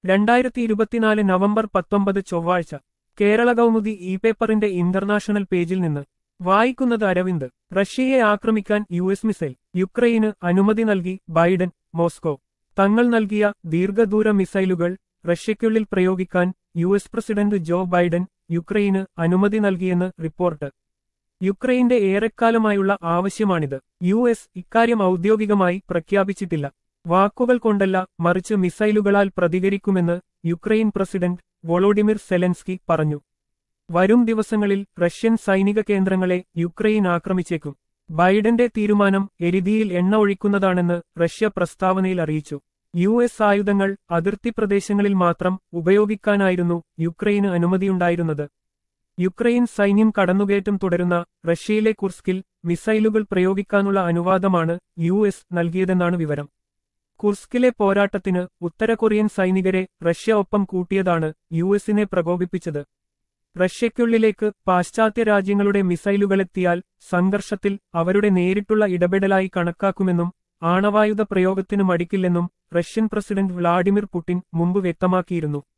2024 November 19 ചൊവ്വാഴ്ച Kerala Kaumudi e പേപ്പറിന്റെ international പേജിൽ നിന്ന് വായിക്കുന്നത് അരവിന്ദ്. റഷ്യയെ ആക്രമിക്കാൻ യുഎസ് മിസൈൽ, യുക്രൈന് അനുമതി നൽകി ബൈഡൻ. മോസ്കോ. തങ്ങൾ നൽകിയ ദീർഘദൂര മിസൈലുകൾ റഷ്യയ്ക്കുള്ളിൽ പ്രയോഗിക്കാൻ യുഎസ് പ്രസിഡന്റ് ജോ ബൈഡൻ യുക്രൈന് അനുമതി നൽകിയെന്ന് റിപ്പോർട്ട്. യുക്രൈന്റെ ഏറെക്കാലമായുള്ള ആവശ്യമാണിത്. യുഎസ് ഇക്കാര്യം ഔദ്യോഗികമായി പ്രഖ്യാപിച്ചിട്ടില്ല. വാക്കുകൾ കൊണ്ടല്ല, മറിച്ച് മിസൈലുകളാൽ പ്രതികരിക്കുമെന്ന് യുക്രൈൻ പ്രസിഡന്റ് വൊളോഡിമിർ സെലൻസ്കി പറഞ്ഞു. വരും ദിവസങ്ങളിൽ റഷ്യൻ സൈനിക കേന്ദ്രങ്ങളെ യുക്രൈൻ ആക്രമിച്ചേക്കും. ബൈഡന്റെ തീരുമാനം എരിതിയിൽ എണ്ണ ഒഴിക്കുന്നതാണെന്ന് റഷ്യ പ്രസ്താവനയിൽ അറിയിച്ചു. യുഎസ് ആയുധങ്ങൾ അതിർത്തി പ്രദേശങ്ങളിൽ മാത്രം ഉപയോഗിക്കാനായിരുന്നു യുക്രൈന് അനുമതിയുണ്ടായിരുന്നത്. യുക്രൈൻ സൈന്യം കടന്നുകയറ്റം തുടരുന്ന റഷ്യയിലെ കുർസ്കിൽ മിസൈലുകൾ പ്രയോഗിക്കാനുള്ള അനുവാദമാണ് യുഎസ് നൽകിയതെന്നാണ് വിവരം. കുർസ്കിലെ പോരാട്ടത്തിന് ഉത്തര കൊറിയൻ സൈനികരെ റഷ്യ ഒപ്പം കൂട്ടിയതാണ് യുഎസിനെ പ്രകോപിപ്പിച്ചത്. റഷ്യയ്ക്കുള്ളിലേക്ക് പാശ്ചാത്യ രാജ്യങ്ങളുടെ മിസൈലുകളെത്തിയാൽ സംഘർഷത്തിൽ അവരുടെ നേരിട്ടുള്ള ഇടപെടലായി കണക്കാക്കുമെന്നും ആണവായുധ പ്രയോഗത്തിനു മടിക്കില്ലെന്നും റഷ്യൻ പ്രസിഡന്റ് വ്ളാഡിമിർ പുടിൻ മുമ്പ് വ്യക്തമാക്കിയിരുന്നു.